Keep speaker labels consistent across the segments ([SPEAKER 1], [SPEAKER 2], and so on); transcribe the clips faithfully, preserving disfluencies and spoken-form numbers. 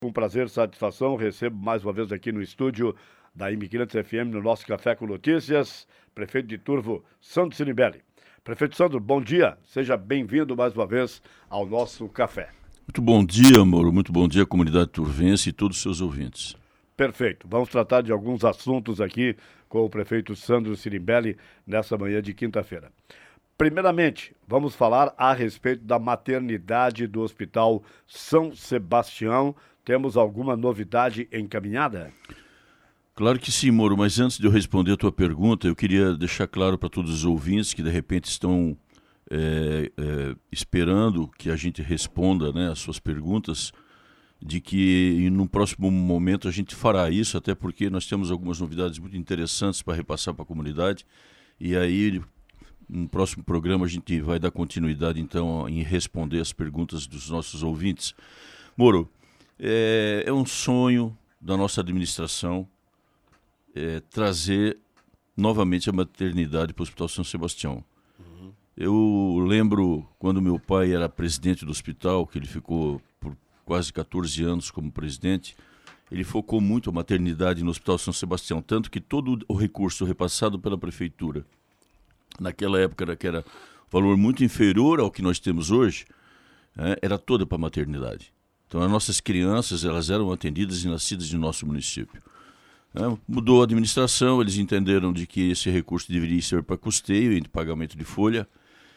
[SPEAKER 1] com prazer e satisfação, recebo mais uma vez aqui no estúdio da Imigrantes F M, no nosso Café com Notícias, prefeito de Turvo, Sandro Cirinbelli. Prefeito Sandro, bom dia, seja bem-vindo mais uma vez ao nosso café.
[SPEAKER 2] Muito bom dia, Mauro, muito bom dia, comunidade turvense e todos os seus ouvintes.
[SPEAKER 1] Perfeito, vamos tratar de alguns assuntos aqui com o prefeito Sandro Cirinbelli nessa manhã de quinta-feira. Primeiramente, vamos falar a respeito da maternidade do Hospital São Sebastião. Temos alguma novidade encaminhada?
[SPEAKER 2] Claro que sim, Mauro, mas antes de eu responder a tua pergunta, eu queria deixar claro para todos os ouvintes que de repente estão é, é, esperando que a gente responda, né, as suas perguntas, de que no próximo momento a gente fará isso, até porque nós temos algumas novidades muito interessantes para repassar para a comunidade, e aí no próximo programa a gente vai dar continuidade então em responder as perguntas dos nossos ouvintes. Moro, é, é um sonho da nossa administração é, trazer novamente a maternidade para o Hospital São Sebastião. Uhum. Eu lembro quando meu pai era presidente do hospital, que ele ficou por quase quatorze anos como presidente, ele focou muito a maternidade no Hospital São Sebastião, tanto que todo o recurso repassado pela prefeitura, naquela época era, que era valor muito inferior ao que nós temos hoje, é, era toda para a maternidade. Então as nossas crianças elas eram atendidas e nascidas no nosso município. É, mudou a administração, eles entenderam de que esse recurso deveria ser para custeio e de pagamento de folha,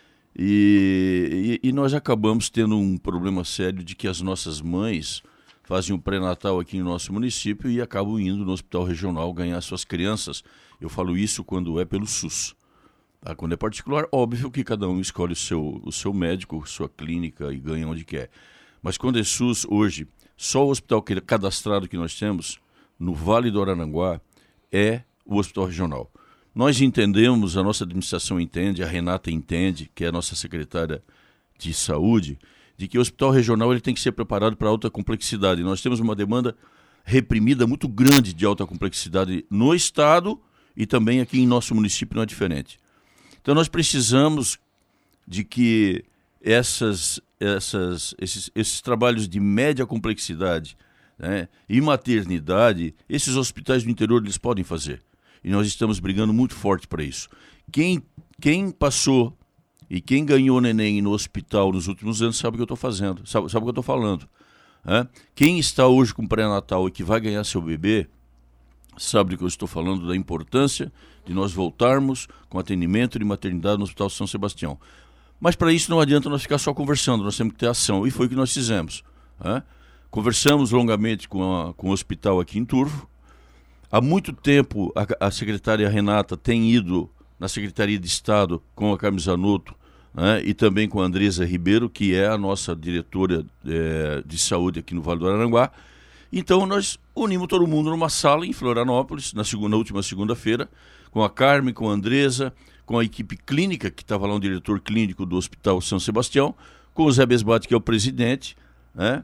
[SPEAKER 2] e, e, e nós acabamos tendo um problema sério de que as nossas mães fazem um pré-natal aqui no nosso município e acabam indo no hospital regional ganhar suas crianças. Eu falo isso quando é pelo SUS. Tá? Quando é particular, óbvio que cada um escolhe o seu, o seu médico, sua clínica e ganha onde quer. Mas quando é SUS, hoje, só o hospital cadastrado que nós temos no Vale do Araranguá é o hospital regional. Nós entendemos, a nossa administração entende, a Renata entende, que é a nossa secretária de saúde, de que o hospital regional ele tem que ser preparado para alta complexidade. Nós temos uma demanda reprimida muito grande de alta complexidade no estado e também aqui em nosso município não é diferente. Então nós precisamos de que essas, essas, esses, esses trabalhos de média complexidade, né, e maternidade, esses hospitais do interior eles podem fazer. E nós estamos brigando muito forte para isso. Quem, quem passou e quem ganhou neném no hospital nos últimos anos sabe o que eu estou fazendo, sabe, sabe o que eu estou falando. Né? Quem está hoje com pré-natal e que vai ganhar seu bebê, sabe do que eu estou falando, da importância de nós voltarmos com atendimento de maternidade no Hospital São Sebastião. Mas para isso não adianta nós ficar só conversando, nós temos que ter ação. E foi o que nós fizemos. Né? Conversamos longamente com, a, com o hospital aqui em Turvo. Há muito tempo a, a secretária Renata tem ido na Secretaria de Estado com a Carmen Zanotto, né, e também com a Andresa Ribeiro, que é a nossa diretora é, de saúde aqui no Vale do Araranguá. Então nós unimos todo mundo numa sala em Florianópolis, na, segunda, na última segunda-feira, com a Carmen, com a Andresa, com a equipe clínica, que estava lá um diretor clínico do Hospital São Sebastião, com o Zé Besbate, que é o presidente, né,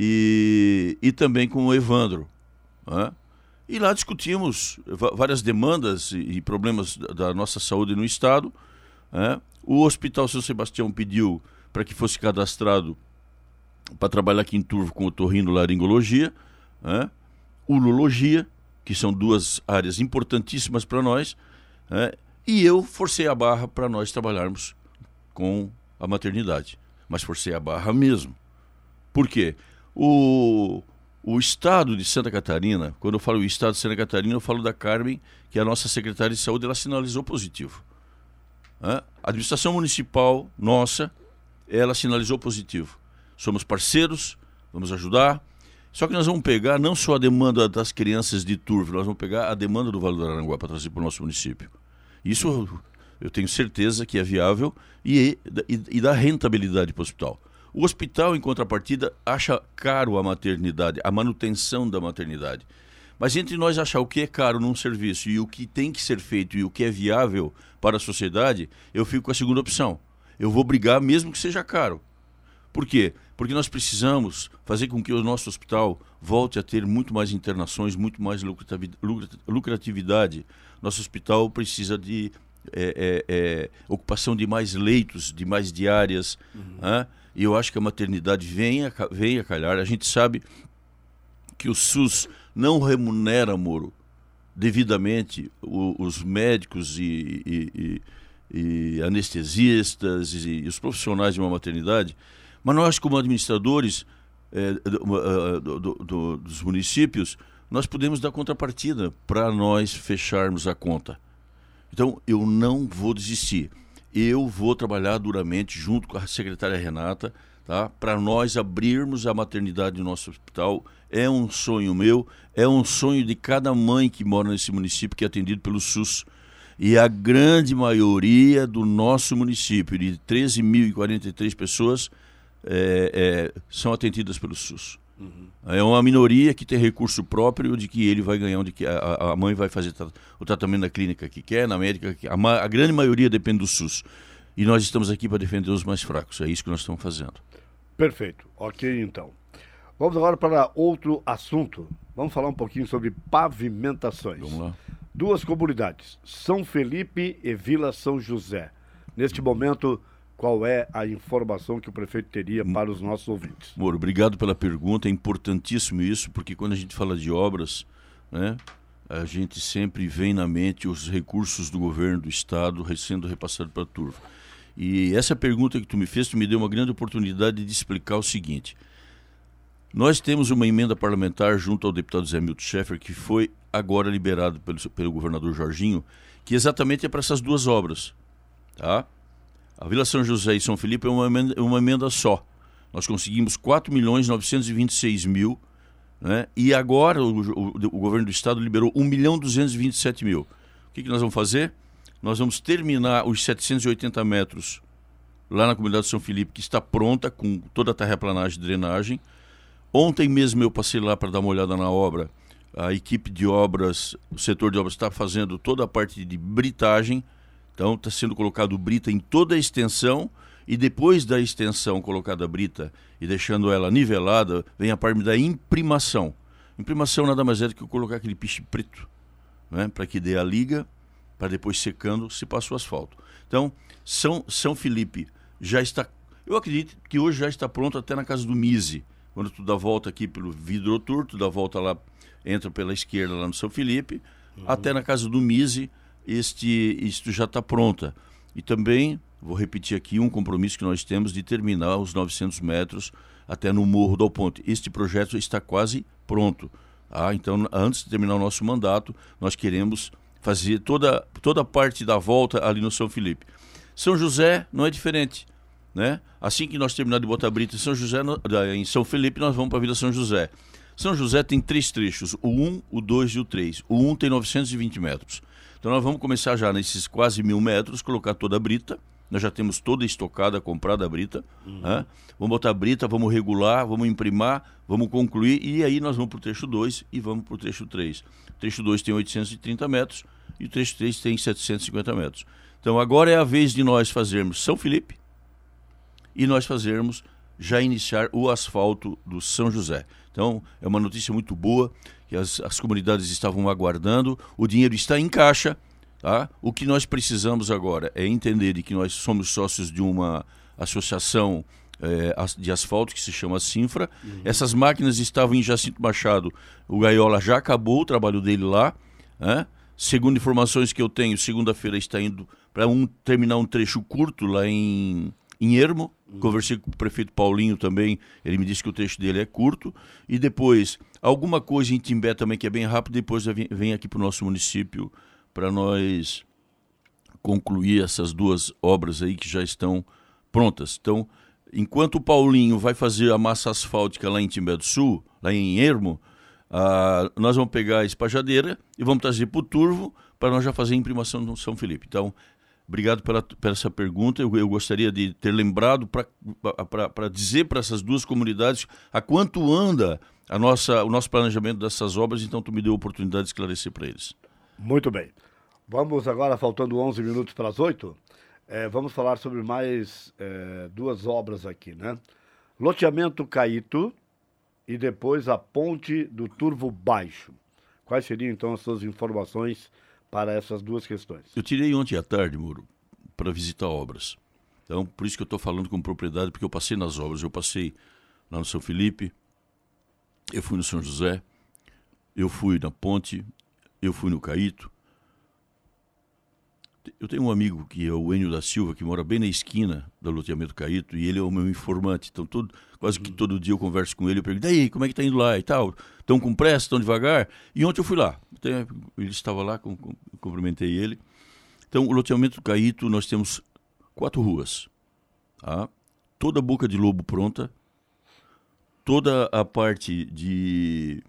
[SPEAKER 2] e, e também com o Evandro. Né. E lá discutimos várias demandas e problemas da nossa saúde no estado. Né. O Hospital São Sebastião pediu para que fosse cadastrado para trabalhar aqui em Turvo com otorrinolaringologia, né, urologia, que são duas áreas importantíssimas para nós, né, e eu forcei a barra para nós trabalharmos com a maternidade. Mas forcei a barra mesmo. Por quê? O, o estado de Santa Catarina, quando eu falo o estado de Santa Catarina, eu falo da Carmen, que é a nossa secretária de saúde, ela sinalizou positivo. Né? A administração municipal nossa, ela sinalizou positivo. Somos parceiros, vamos ajudar. Só que nós vamos pegar não só a demanda das crianças de Turvo, nós vamos pegar a demanda do Vale do Araranguá para trazer para o nosso município. Isso eu tenho certeza que é viável e, e, e dá rentabilidade para o hospital. O hospital, em contrapartida, acha caro a maternidade, a manutenção da maternidade. Mas entre nós achar o que é caro num serviço e o que tem que ser feito e o que é viável para a sociedade, eu fico com a segunda opção. Eu vou brigar mesmo que seja caro. Por quê? Porque nós precisamos fazer com que o nosso hospital volte a ter muito mais internações, muito mais lucratividade. Nosso hospital precisa de é, é, é, ocupação de mais leitos, de mais diárias. Uhum. Né? E eu acho que a maternidade vem a, vem a calhar. A gente sabe que o SUS não remunera, Moro, devidamente o, os médicos e, e, e, e anestesistas e, e os profissionais de uma maternidade, mas nós, como administradores é, do, do, do, dos municípios, nós podemos dar contrapartida para nós fecharmos a conta. Então, eu não vou desistir. Eu vou trabalhar duramente junto com a secretária Renata, tá? Para nós abrirmos a maternidade do nosso hospital. É um sonho meu, é um sonho de cada mãe que mora nesse município que é atendido pelo SUS. E a grande maioria do nosso município, de treze mil e quarenta e três pessoas, é, é, são atendidas pelo SUS. Uhum. É uma minoria que tem recurso próprio de que ele vai ganhar, onde que a, a mãe vai fazer tra- o tratamento na clínica que quer, na médica que quer. A, ma- a grande maioria depende do SUS. E nós estamos aqui para defender os mais fracos. É isso que nós estamos fazendo.
[SPEAKER 1] Perfeito. Ok, então. Vamos agora para outro assunto. Vamos falar um pouquinho sobre pavimentações.
[SPEAKER 2] Vamos lá.
[SPEAKER 1] Duas comunidades, São Felipe e Vila São José. Neste momento, qual é a informação que o prefeito teria para os nossos ouvintes?
[SPEAKER 2] Moro, obrigado pela pergunta, é importantíssimo isso, porque quando a gente fala de obras, né, a gente sempre vem na mente os recursos do governo do estado sendo repassados para a turva. E essa pergunta que tu me fez, tu me deu uma grande oportunidade de explicar o seguinte. Nós temos uma emenda parlamentar junto ao deputado Zé Milton Schaeffer, que foi agora liberado pelo, pelo governador Jorginho, que exatamente é para essas duas obras, tá? A Vila São José e São Felipe é uma emenda, uma emenda só. Nós conseguimos quatro milhões novecentos e vinte e seis mil, né? E agora o, o, o governo do estado liberou um milhão duzentos e vinte e sete mil. O que, que nós vamos fazer? Nós vamos terminar os setecentos e oitenta metros lá na comunidade de São Felipe, que está pronta com toda a terraplanagem e drenagem. Ontem mesmo eu passei lá para dar uma olhada na obra. A equipe de obras, o setor de obras está fazendo toda a parte de britagem. Então está sendo colocado brita em toda a extensão e depois da extensão colocada brita e deixando ela nivelada, vem a parte da imprimação. Imprimação nada mais é do que colocar aquele piche preto, né, para que dê a liga, para depois secando se passa o asfalto. Então, São, São Felipe já está, eu acredito que hoje já está pronto até na casa do Mise. Quando tu dá a volta aqui pelo Vidrotur, tu dá a volta lá, entra pela esquerda lá no São Felipe, uhum. Até na casa do Mise, este, isto já está pronta. E também, vou repetir aqui, um compromisso que nós temos de terminar os novecentos metros até no Morro do Ponte. Este projeto está quase pronto. Ah, então, antes de terminar o nosso mandato, nós queremos fazer toda, toda a parte da volta ali no São Felipe. São José não é diferente, né? Assim que nós terminarmos de botar a brita em São José, em São Felipe, nós vamos para a Vila São José. São José tem três trechos, o um, o dois e o três. O um tem novecentos e vinte metros. Então nós vamos começar já nesses quase mil metros, colocar toda a brita. Nós já temos toda estocada, comprada a brita. Uhum. Né? Vamos botar a brita, vamos regular, vamos imprimar, vamos concluir. E aí nós vamos para o trecho dois e vamos para o trecho três. O trecho dois tem oitocentos e trinta metros e o trecho três tem setecentos e cinquenta metros. Então agora é a vez de nós fazermos São Felipe e nós fazermos, já iniciar o asfalto do São José. Então é uma notícia muito boa, que as, as comunidades estavam aguardando, o dinheiro está em caixa. Tá? O que nós precisamos agora é entender de que nós somos sócios de uma associação é, de asfalto que se chama Sinfra. Uhum. Essas máquinas estavam em Jacinto Machado, o Gaiola já acabou o trabalho dele lá. Né? Segundo informações que eu tenho, segunda-feira está indo para um, terminar um trecho curto lá em, em Ermo. Uhum. Conversei com o prefeito Paulinho também, ele me disse que o trecho dele é curto. E depois, alguma coisa em Timbé também que é bem rápido, depois vem aqui para o nosso município para nós concluir essas duas obras aí que já estão prontas. Então, enquanto o Paulinho vai fazer a massa asfáltica lá em Timbé do Sul, lá em Ermo, ah, nós vamos pegar a espajadeira e vamos trazer para o Turvo para nós já fazer a imprimação no São Felipe. Então, obrigado pela, pela essa pergunta. Eu, eu gostaria de ter lembrado para dizer para essas duas comunidades a quanto anda a nossa, o nosso planejamento dessas obras, então tu me deu a oportunidade de esclarecer para eles.
[SPEAKER 1] Muito bem. Vamos agora, faltando onze minutos para as oito, é, vamos falar sobre mais é, duas obras aqui, né? Loteamento Caíto e depois a ponte do Turvo Baixo. Quais seriam, então, as suas informações para essas duas questões?
[SPEAKER 2] Eu tirei ontem à tarde, Moro, para visitar obras. Então, por isso que eu estou falando com propriedade, porque eu passei nas obras. Eu passei lá no São Felipe, eu fui no São José, eu fui na Ponte, eu fui no Caíto. Eu tenho um amigo que é o Enio da Silva, que mora bem na esquina do loteamento Caíto, e ele é o meu informante. Então, todo, quase que todo dia eu converso com ele, eu pergunto, e aí, como é que tá indo lá e tal? Estão com pressa, estão devagar? E ontem eu fui lá. Ele estava lá, cumprimentei ele. Então, o loteamento Caíto, nós temos quatro ruas. Tá? Toda a boca de lobo pronta, toda a parte de,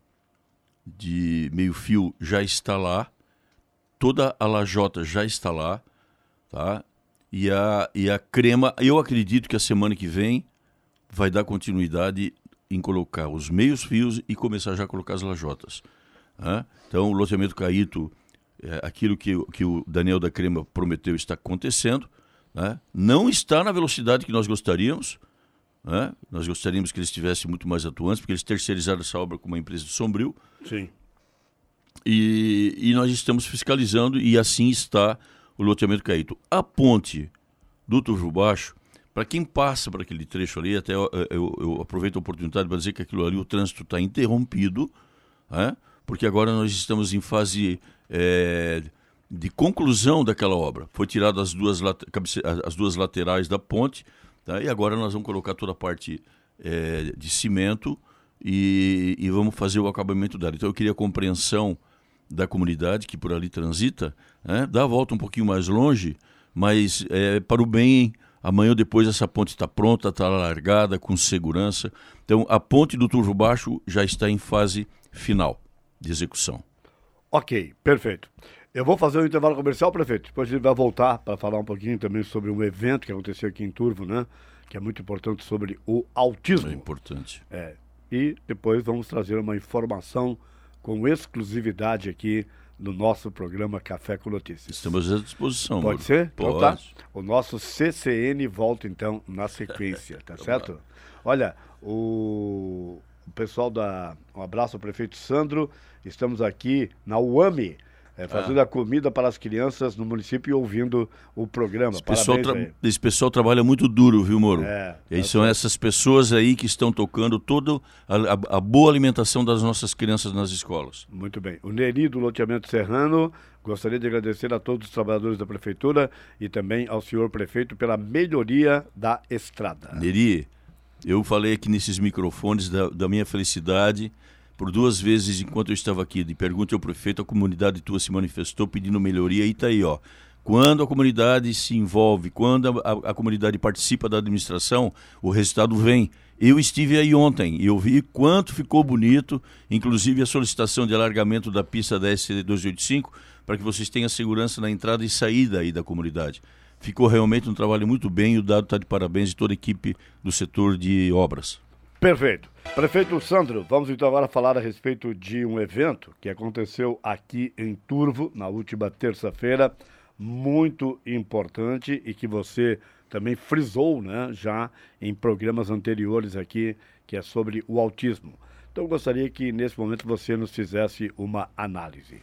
[SPEAKER 2] de meio-fio já está lá, toda a lajota já está lá, tá? E a, e a crema, eu acredito que a semana que vem vai dar continuidade em colocar os meios fios e começar já a colocar as lajotas. Tá? Então, o loteamento Caíto, é, aquilo que, que o Daniel da Crema prometeu está acontecendo, né? Não está na velocidade que nós gostaríamos, né? Nós gostaríamos que eles estivessem muito mais atuantes, porque eles terceirizaram essa obra com uma empresa de Sombrio.
[SPEAKER 1] Sim.
[SPEAKER 2] E, e nós estamos fiscalizando e assim está o loteamento Caíto. A ponte do Turvo Baixo, para quem passa por aquele trecho ali, até eu, eu, eu aproveito a oportunidade para dizer que aquilo ali, o trânsito está interrompido, né? Porque agora nós estamos em fase é, de conclusão daquela obra. Foi tirado as duas, as duas laterais da ponte, tá? E agora nós vamos colocar toda a parte é, de cimento e, e vamos fazer o acabamento dela. Então eu queria a compreensão da comunidade que por ali transita, né? Dá a volta um pouquinho mais longe, mas é, para o bem, amanhã ou depois essa ponte está pronta, está largada, com segurança. Então a ponte do Turvo Baixo já está em fase final de execução.
[SPEAKER 1] Ok, perfeito. Eu vou fazer um intervalo comercial, prefeito. Depois a gente vai voltar para falar um pouquinho também sobre um evento que aconteceu aqui em Turvo, né? Que é muito importante sobre o autismo.
[SPEAKER 2] É importante.
[SPEAKER 1] É. E depois vamos trazer uma informação com exclusividade aqui no nosso programa Café com Notícias.
[SPEAKER 2] Estamos à disposição.
[SPEAKER 1] Pode
[SPEAKER 2] Mauro.
[SPEAKER 1] ser?
[SPEAKER 2] Pode.
[SPEAKER 1] Então tá. O nosso C C N volta então na sequência, tá certo? Olha, o... o pessoal da... Um abraço ao prefeito Sandro. Estamos aqui na U A M, é, fazendo ah. a comida para as crianças no município e ouvindo o programa.
[SPEAKER 2] Esse pessoal, tra... Esse pessoal trabalha muito duro, viu, Moro? É, e é são essas pessoas aí que estão tocando toda a, a, a boa alimentação das nossas crianças nas escolas.
[SPEAKER 1] Muito bem. O Neri do Loteamento Serrano, gostaria de agradecer a todos os trabalhadores da Prefeitura e também ao senhor prefeito pela melhoria da estrada.
[SPEAKER 2] Neri, eu falei aqui nesses microfones da, da minha felicidade. Por duas vezes, enquanto eu estava aqui, de pergunta ao prefeito, a comunidade tua se manifestou pedindo melhoria. E está aí, ó. Quando a comunidade se envolve, quando a, a, a comunidade participa da administração, o resultado vem. Eu estive aí ontem e eu vi quanto ficou bonito, inclusive a solicitação de alargamento da pista da S C duzentos e oitenta e cinco, para que vocês tenham segurança na entrada e saída aí da comunidade. Ficou realmente um trabalho muito bem e o Dado está de parabéns de toda a equipe do setor de obras.
[SPEAKER 1] Perfeito. Prefeito Sandro, vamos então agora falar a respeito de um evento que aconteceu aqui em Turvo na última terça-feira, muito importante e que você também frisou, né, já em programas anteriores aqui, que é sobre o autismo. Então eu gostaria que nesse momento você nos fizesse uma análise.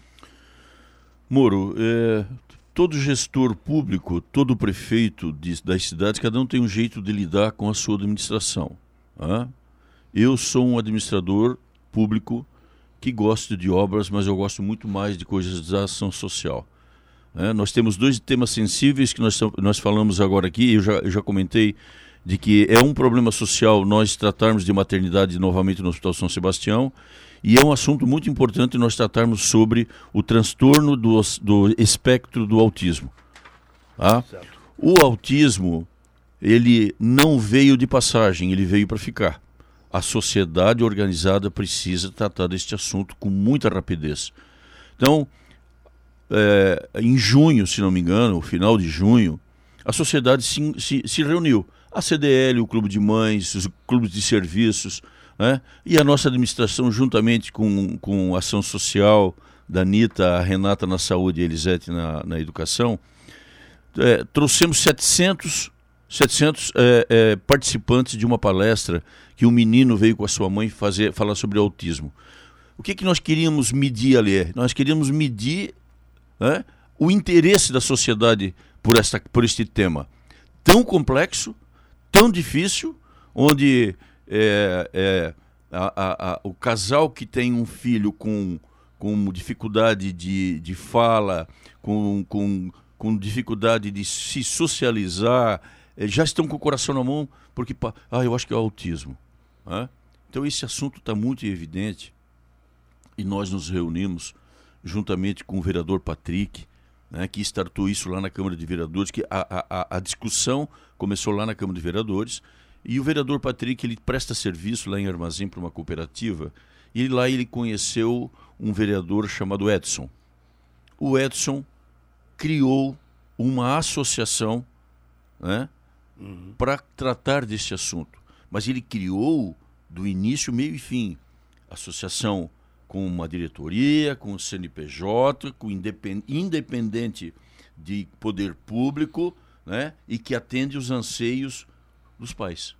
[SPEAKER 2] Moro, é, todo gestor público, todo prefeito de, das cidades, cada um tem um jeito de lidar com a sua administração, né? Eu sou um administrador público que gosta de obras, mas eu gosto muito mais de coisas da ação social. É, nós temos dois temas sensíveis que nós, nós falamos agora aqui, eu já, eu já comentei de que é um problema social nós tratarmos de maternidade novamente no Hospital São Sebastião, e é um assunto muito importante nós tratarmos sobre o transtorno do, do espectro do autismo. Tá? O autismo, ele não veio de passagem, ele veio para ficar. A sociedade organizada precisa tratar deste assunto com muita rapidez. Então, é, em junho, se não me engano, no final de junho, a sociedade se, se, se reuniu. A C D L, o Clube de Mães, os clubes de serviços, né? E a nossa administração, juntamente com, com a ação social da Anitta, a Renata na saúde e a Elisete na, na educação, é, trouxemos setecentos, setecentos é, é, participantes de uma palestra que um menino veio com a sua mãe fazer, falar sobre autismo. O que, que nós queríamos medir ali? Nós queríamos medir, né, o interesse da sociedade por, esta, por este tema tão complexo, tão difícil, onde é, é, a, a, a, o casal que tem um filho com, com dificuldade de, de fala, com, com, com dificuldade de se socializar, já estão com o coração na mão porque, ah, eu acho que é o autismo. Né? Então esse assunto está muito evidente e nós nos reunimos juntamente com o vereador Patrick, né, que startou isso lá na Câmara de Vereadores, que a, a, a discussão começou lá na Câmara de Vereadores, e o vereador Patrick ele presta serviço lá em Armazém para uma cooperativa, e lá ele conheceu um vereador chamado Edson. O Edson criou uma associação, né, uhum. para tratar desse assunto, mas ele criou do início, meio e fim, associação com uma diretoria, com o C N P J, com independ... independente de poder público, né? E que atende os anseios dos pais.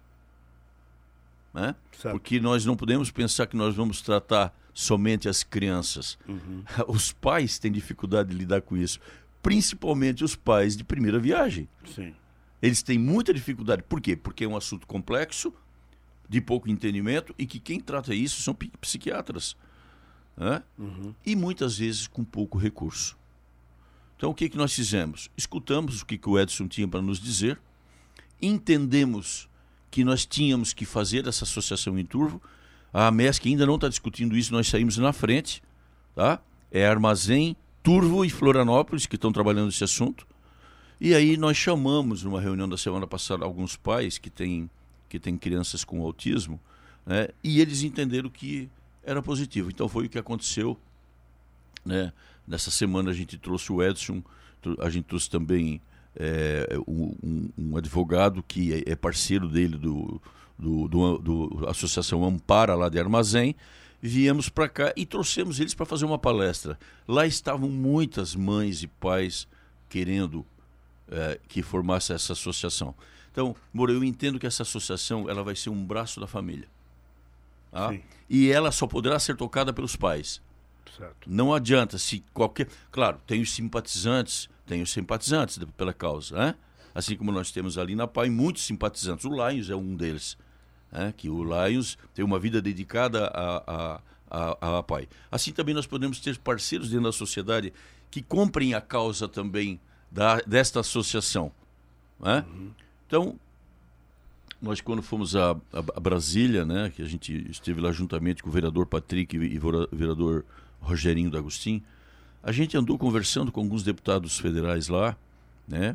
[SPEAKER 2] Né? Porque nós não podemos pensar que nós vamos tratar somente as crianças. Uhum. Os pais têm dificuldade de lidar com isso, principalmente os pais de primeira viagem.
[SPEAKER 1] Sim.
[SPEAKER 2] Eles têm muita dificuldade. Por quê? Porque é um assunto complexo, de pouco entendimento, e que quem trata isso são psiquiatras. Né? Uhum. E muitas vezes com pouco recurso. Então o que, que nós fizemos? Escutamos o que, que o Edson tinha para nos dizer, entendemos que nós tínhamos que fazer essa associação em Turvo. A AMESC ainda não está discutindo isso, nós saímos na frente. Tá? É Armazém, Turvo e Florianópolis que estão trabalhando esse assunto. E aí nós chamamos, numa reunião da semana passada, alguns pais que têm, que têm crianças com autismo, né? E eles entenderam que era positivo. Então foi o que aconteceu, né? Nessa semana a gente trouxe o Edson, a gente trouxe também é, um, um advogado que é parceiro dele do, do, do, do Associação Ampara lá de Armazém. Viemos para cá e trouxemos eles para fazer uma palestra. Lá estavam muitas mães e pais querendo é, que formasse essa associação. Então, Moura, eu entendo que essa associação ela vai ser um braço da família. Tá? E ela só poderá ser tocada pelos pais. Certo. Não adianta se qualquer... Claro, tem os simpatizantes, tem os simpatizantes pela causa, né? Assim como nós temos ali na P A I muitos simpatizantes. O Lions é um deles, né? Que o Lions tem uma vida dedicada à a, a, a P A I. Assim também nós podemos ter parceiros dentro da sociedade que comprem a causa também da, desta associação, né? Uhum. Então, nós quando fomos a, a, a Brasília, né, que a gente esteve lá juntamente com o vereador Patrick e o vereador Rogerinho D'Agostin, a gente andou conversando com alguns deputados federais lá, né,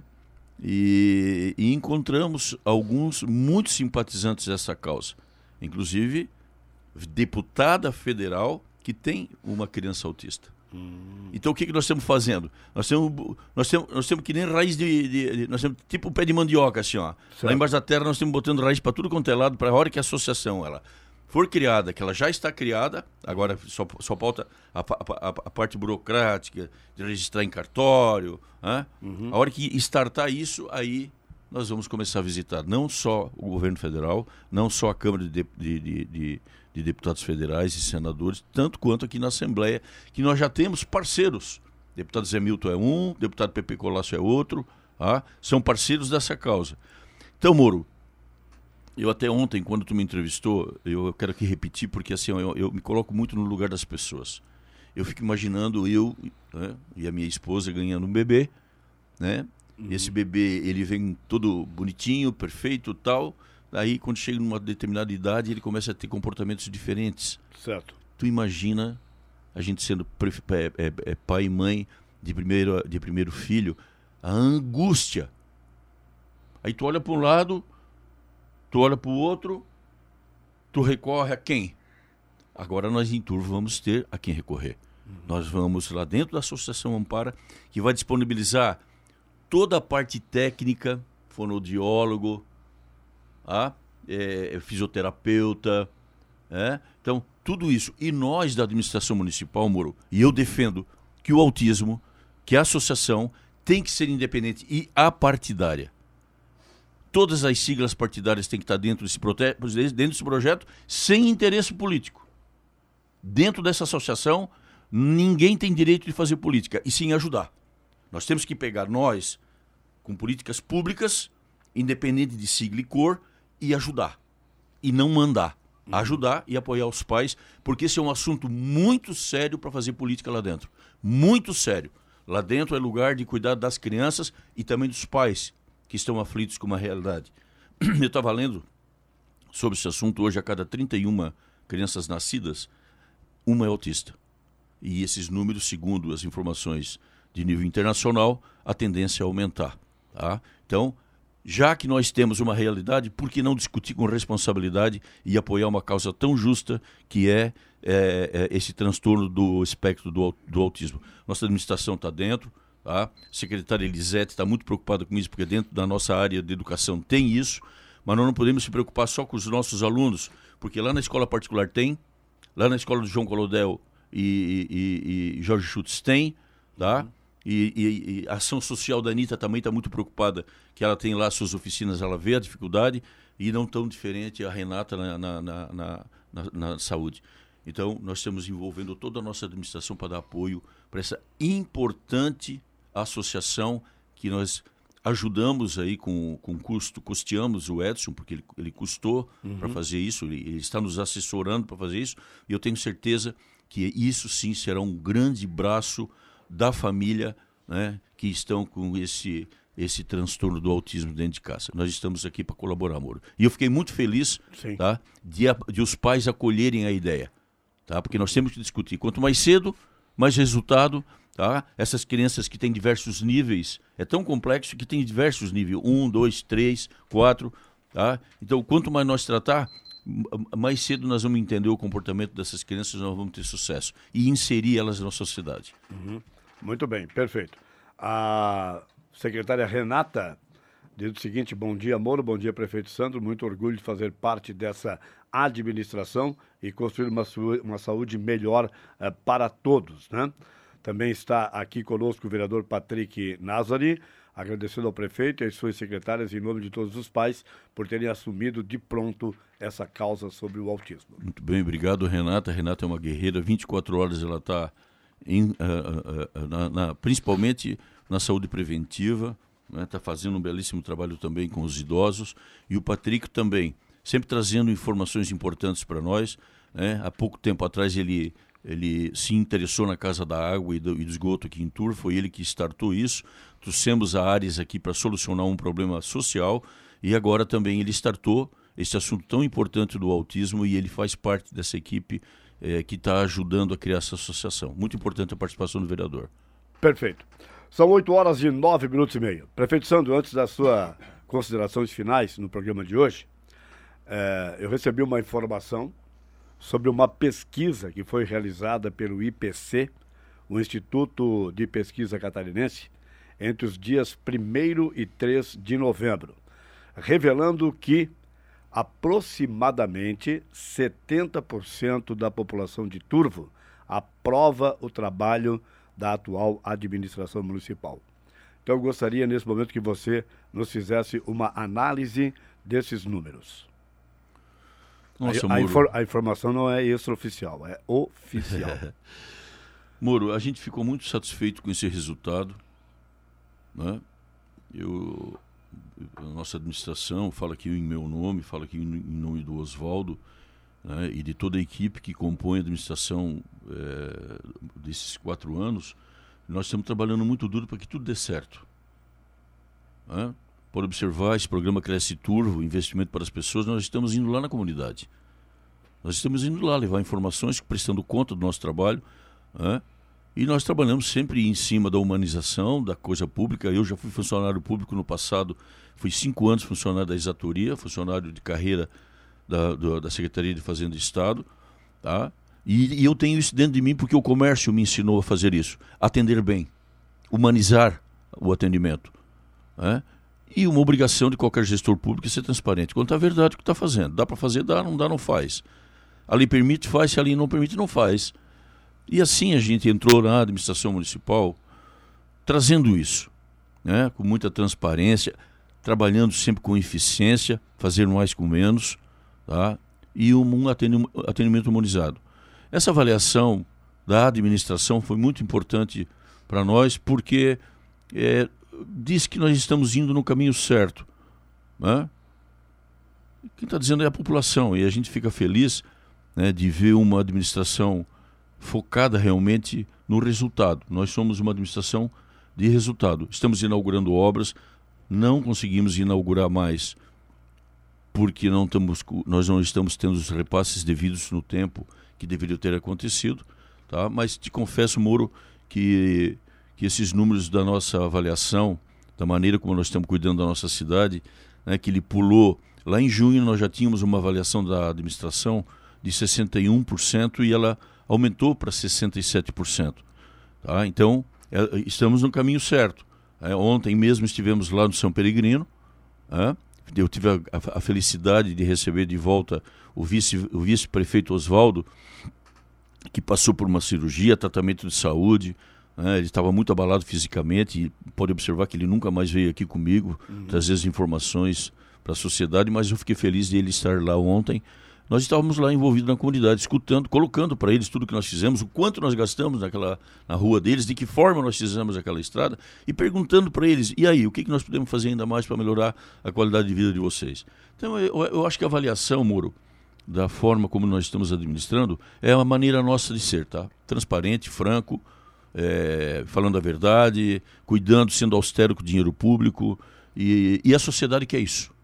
[SPEAKER 2] e, e encontramos alguns muito simpatizantes dessa causa, inclusive deputada federal que tem uma criança autista. Hum. Então o que, que nós estamos fazendo? Nós temos, nós temos, nós temos que nem raiz de, de, de nós temos tipo um pé de mandioca assim, ó. Certo. Lá embaixo da terra nós estamos botando raiz para tudo quanto é lado, para a hora que a associação ela for criada, que ela já está criada, agora só, só falta a, a, a, a parte burocrática de registrar em cartório, né? Uhum. A hora que startar isso, aí nós vamos começar a visitar não só o governo federal, não só a Câmara de, de, de, de de deputados federais e senadores, tanto quanto aqui na Assembleia, que nós já temos parceiros. Deputado Zé Milton é um, deputado Pepe Colasso é outro, tá? São parceiros dessa causa. Então, Moro, eu até ontem, quando tu me entrevistou, eu quero aqui repetir, porque assim, eu, eu me coloco muito no lugar das pessoas. Eu fico imaginando eu, né, e a minha esposa ganhando um bebê, né? Uhum. Esse bebê, ele vem todo bonitinho, perfeito e tal. Aí, quando chega numa determinada idade, ele começa a ter comportamentos diferentes.
[SPEAKER 1] Certo.
[SPEAKER 2] Tu imagina a gente sendo é, é, é, pai e mãe de primeiro, de primeiro filho, a angústia. Aí tu olha para um lado, tu olha para o outro, tu recorre a quem? Agora nós em Turvo vamos ter a quem recorrer. Uhum. Nós vamos lá dentro da Associação Ampara, que vai disponibilizar toda a parte técnica, fonoaudiólogo, Ah, é, fisioterapeuta, é? Então, tudo isso. E nós da administração municipal, Moro, e eu defendo que o autismo, que a associação tem que ser independente e apartidária. Todas as siglas partidárias têm que estar dentro desse, prote... dentro desse projeto sem interesse político. Dentro dessa associação, ninguém tem direito de fazer política, e sim ajudar. Nós temos que pegar nós, com políticas públicas, independente de sigla e cor, e ajudar, e não mandar. Uhum. Ajudar e apoiar os pais, porque esse é um assunto muito sério para fazer política lá dentro. Muito sério. Lá dentro é lugar de cuidar das crianças e também dos pais que estão aflitos com uma realidade. Eu estava lendo sobre esse assunto hoje, a cada trinta e uma crianças nascidas, uma é autista. E esses números, segundo as informações de nível internacional, a tendência é aumentar. Tá? Então, já que nós temos uma realidade, por que não discutir com responsabilidade e apoiar uma causa tão justa que é, é, é esse transtorno do espectro do, do autismo? Nossa administração está dentro, tá? A secretária Elisete está muito preocupada com isso, porque dentro da nossa área de educação tem isso, mas nós não podemos se preocupar só com os nossos alunos, porque lá na escola particular tem, lá na escola do João Colodel e, e, e Jorge Schutz tem, tá? E, e, e a ação social da Anitta também está muito preocupada, que ela tem lá suas oficinas, ela vê a dificuldade, e não tão diferente a Renata na, na, na, na, na, na saúde. Então, nós estamos envolvendo toda a nossa administração para dar apoio para essa importante associação que nós ajudamos aí com, com custo, custeamos o Edson, porque ele, ele custou uhum. para fazer isso, ele, ele está nos assessorando para fazer isso, e eu tenho certeza que isso sim será um grande braço da família, né, que estão com esse, esse transtorno do autismo dentro de casa. Nós estamos aqui para colaborar, Moro. E eu fiquei muito feliz, tá, de, de os pais acolherem a ideia, tá, porque nós temos que discutir. Quanto mais cedo, mais resultado. Tá? Essas crianças que têm diversos níveis, é tão complexo que tem diversos níveis, um, dois, três, quatro. Tá? Então, quanto mais nós tratar, mais cedo nós vamos entender o comportamento dessas crianças, nós vamos ter sucesso e inserir elas na sociedade.
[SPEAKER 1] Uhum. Muito bem, perfeito. A secretária Renata diz o seguinte: bom dia, Moro, bom dia, prefeito Sandro, muito orgulho de fazer parte dessa administração e construir uma, uma saúde melhor uh, para todos, né? Também está aqui conosco o vereador Patrick Nazari, agradecendo ao prefeito e às suas secretárias, em nome de todos os pais, por terem assumido de pronto essa causa sobre o autismo.
[SPEAKER 2] Muito bem, obrigado, Renata. A Renata é uma guerreira, vinte e quatro horas ela está, uh, uh, uh, na, na, principalmente na saúde preventiva, está, né, fazendo um belíssimo trabalho também com os idosos, e o Patrick também, sempre trazendo informações importantes para nós. Né? Há pouco tempo atrás ele... Ele se interessou na Casa da Água e do, e do Esgoto aqui em Tur, foi ele que startou isso. Trouxemos a Ares aqui para solucionar um problema social e agora também ele startou esse assunto tão importante do autismo e ele faz parte dessa equipe eh, que está ajudando a criar essa associação. Muito importante a participação do vereador.
[SPEAKER 1] Perfeito. São oito horas e nove minutos e meio. Prefeito Sandro, antes das suas considerações finais no programa de hoje, eh, eu recebi uma informação sobre uma pesquisa que foi realizada pelo I P C, o Instituto de Pesquisa Catarinense, entre os dias primeiro e três de novembro, revelando que aproximadamente setenta por cento da população de Turvo aprova o trabalho da atual administração municipal. Então eu gostaria nesse momento que você nos fizesse uma análise desses números.
[SPEAKER 2] Nossa,
[SPEAKER 1] a, a, infor, a informação não é extraoficial, é oficial.
[SPEAKER 2] Moro, a gente ficou muito satisfeito com esse resultado, né? Eu, a nossa administração fala aqui em meu nome, fala aqui em nome do Oswaldo, né, e de toda a equipe que compõe a administração é, desses quatro anos. Nós estamos trabalhando muito duro para que tudo dê certo. Né? Pode observar, esse programa Cresce Turvo, investimento para as pessoas, nós estamos indo lá na comunidade. Nós estamos indo lá levar informações, prestando conta do nosso trabalho, né? E nós trabalhamos sempre em cima da humanização, da coisa pública. Eu já fui funcionário público no passado, fui cinco anos funcionário da exatoria, funcionário de carreira da, do, da Secretaria de Fazenda e Estado, tá? E, e eu tenho isso dentro de mim porque o comércio me ensinou a fazer isso, atender bem, humanizar o atendimento, né? E uma obrigação de qualquer gestor público é ser transparente. Quanto à verdade o que está fazendo. Dá para fazer, dá, não dá, não faz. A lei permite, faz, se a lei não permite, não faz. E assim a gente entrou na administração municipal trazendo isso, né? Com muita transparência, trabalhando sempre com eficiência, fazer mais com menos, tá? E um atendimento humanizado. Essa avaliação da administração foi muito importante para nós porque é, diz que nós estamos indo no caminho certo, né? Quem está dizendo é a população, e a gente fica feliz, né, de ver uma administração focada realmente no resultado. Nós somos uma administração de resultado. Estamos inaugurando obras, não conseguimos inaugurar mais porque não estamos, nós não estamos tendo os repasses devidos no tempo que deveriam ter acontecido, tá? Mas te confesso, Moro, que, que esses números da nossa avaliação, da maneira como nós estamos cuidando da nossa cidade, né, que ele pulou, lá em junho nós já tínhamos uma avaliação da administração de sessenta e um por cento e ela aumentou para sessenta e sete por cento. Tá? Então, é, estamos no caminho certo. É, ontem mesmo estivemos lá no São Peregrino, é, eu tive a, a, a felicidade de receber de volta o, vice, o vice-prefeito Oswaldo, que passou por uma cirurgia, tratamento de saúde, né, ele estava muito abalado fisicamente, e pode observar que ele nunca mais veio aqui comigo, uhum. trazer as informações para a sociedade, mas eu fiquei feliz de ele estar lá ontem. Nós estávamos lá envolvidos na comunidade, escutando, colocando para eles tudo que nós fizemos, o quanto nós gastamos naquela, na rua deles, de que forma nós fizemos aquela estrada, e perguntando para eles, e aí, o que, que nós podemos fazer ainda mais para melhorar a qualidade de vida de vocês? Então, eu, eu acho que a avaliação, Moro, da forma como nós estamos administrando, é a maneira nossa de ser, tá? Transparente, franco, é, falando a verdade, cuidando, sendo austero com o dinheiro público, e, e a sociedade quer isso.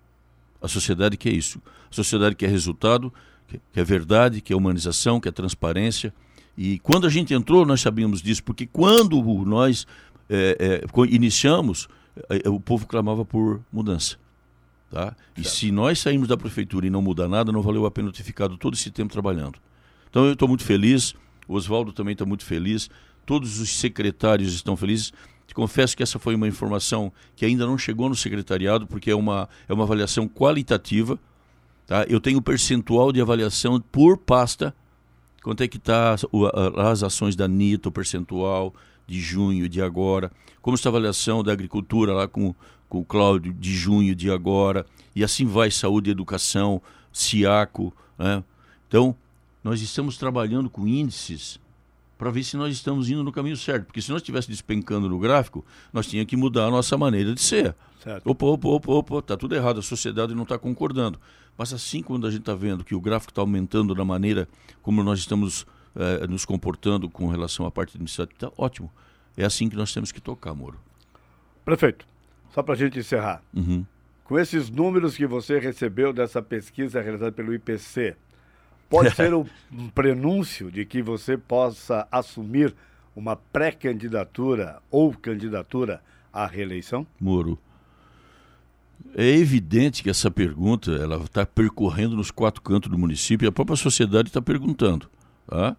[SPEAKER 2] A sociedade quer isso. A sociedade quer resultado, quer verdade, quer humanização, quer transparência. E quando a gente entrou, nós sabíamos disso, porque quando nós é, é, iniciamos, é, o povo clamava por mudança. Tá? E se nós sairmos da prefeitura e não mudar nada, não valeu a pena ter ficado todo esse tempo trabalhando. Então eu estou muito feliz, o Oswaldo também está muito feliz, todos os secretários estão felizes. Te confesso que essa foi uma informação que ainda não chegou no secretariado, porque é uma, é uma avaliação qualitativa. Tá? Eu tenho percentual de avaliação por pasta, quanto é que está as ações da Anitta, o percentual de junho, de agora, como está a avaliação da agricultura lá com, com o Cláudio, de junho, de agora, e assim vai, saúde e educação, SIACO, né? Então, nós estamos trabalhando com índices para ver se nós estamos indo no caminho certo. Porque se nós estivéssemos despencando no gráfico, nós tínhamos que mudar a nossa maneira de ser. Certo. Opa, opa, opa, opa, está tudo errado, a sociedade não está concordando. Mas assim, quando a gente está vendo que o gráfico está aumentando da maneira como nós estamos eh, nos comportando com relação à parte administrativa, está ótimo. É assim que nós temos que tocar, Moro.
[SPEAKER 1] Prefeito, só para a gente encerrar.
[SPEAKER 2] Uhum.
[SPEAKER 1] Com esses números que você recebeu dessa pesquisa realizada pelo I P C, pode ser um prenúncio de que você possa assumir uma pré-candidatura ou candidatura à reeleição?
[SPEAKER 2] Moro, é evidente que essa pergunta ela está percorrendo nos quatro cantos do município e a própria sociedade está perguntando. Tá?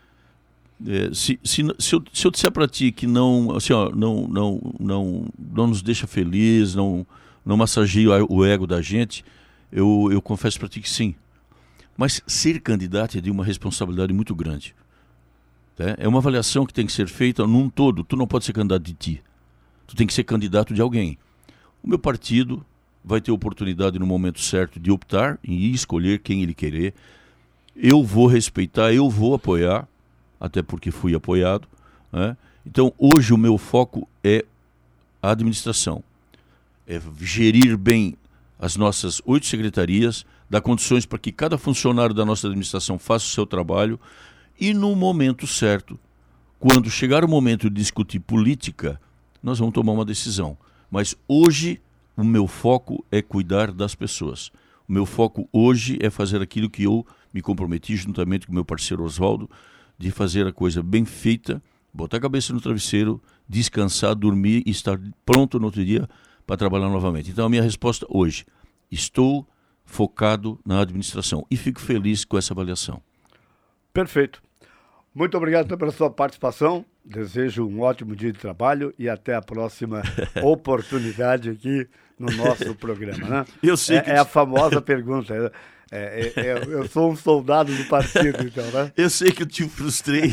[SPEAKER 2] É, se, se, se, eu, se eu disser para ti que não, assim, ó, não, não, não, não nos deixa feliz, não, não massageia o ego da gente, eu, eu confesso para ti que sim. Mas ser candidato é de uma responsabilidade muito grande. Tá? É uma avaliação que tem que ser feita num todo. Tu não pode ser candidato de ti. Tu tem que ser candidato de alguém. O meu partido vai ter oportunidade no momento certo de optar e escolher quem ele querer. Eu vou respeitar, eu vou apoiar, até porque fui apoiado. Né? Então, hoje o meu foco é a administração. É gerir bem as nossas oito secretarias, dar condições para que cada funcionário da nossa administração faça o seu trabalho e no momento certo, quando chegar o momento de discutir política, nós vamos tomar uma decisão. Mas hoje o meu foco é cuidar das pessoas. O meu foco hoje é fazer aquilo que eu me comprometi juntamente com o meu parceiro Oswaldo, de fazer a coisa bem feita, botar a cabeça no travesseiro, descansar, dormir e estar pronto no outro dia para trabalhar novamente. Então a minha resposta hoje, estou focado na administração e fico feliz com essa avaliação.
[SPEAKER 1] Perfeito. Muito obrigado pela sua participação. Desejo um ótimo dia de trabalho e até a próxima oportunidade aqui no nosso programa. Né?
[SPEAKER 2] Eu sei
[SPEAKER 1] é,
[SPEAKER 2] que...
[SPEAKER 1] é a famosa pergunta. É, é, é, eu sou um soldado do partido, então, né?
[SPEAKER 2] Eu sei que eu te frustrei,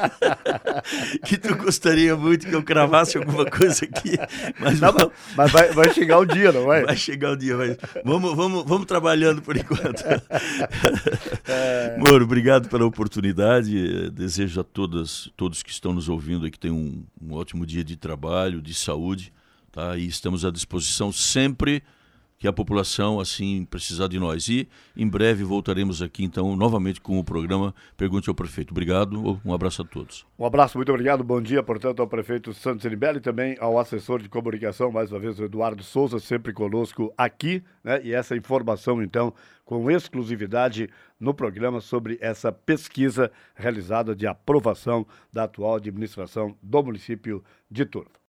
[SPEAKER 2] que tu gostaria muito que eu cravasse alguma coisa aqui, mas,
[SPEAKER 1] não,
[SPEAKER 2] vamos...
[SPEAKER 1] mas vai, vai chegar o dia, não vai?
[SPEAKER 2] Vai chegar o dia, mas vamos, vamos, vamos trabalhando por enquanto. É... Moro, obrigado pela oportunidade, desejo a todas, todos que estão nos ouvindo aí que tenham um, um ótimo dia de trabalho, de saúde, tá? E estamos à disposição sempre que a população assim precisar de nós. E em breve voltaremos aqui então novamente com o programa Pergunte ao Prefeito. Obrigado, um abraço a todos.
[SPEAKER 1] Um abraço, muito obrigado, bom dia, portanto, ao prefeito Sandro Sirimbelli e também ao assessor de comunicação, mais uma vez, o Eduardo Souza, sempre conosco aqui, né? E essa informação, então, com exclusividade no programa sobre essa pesquisa realizada de aprovação da atual administração do município de Turvo.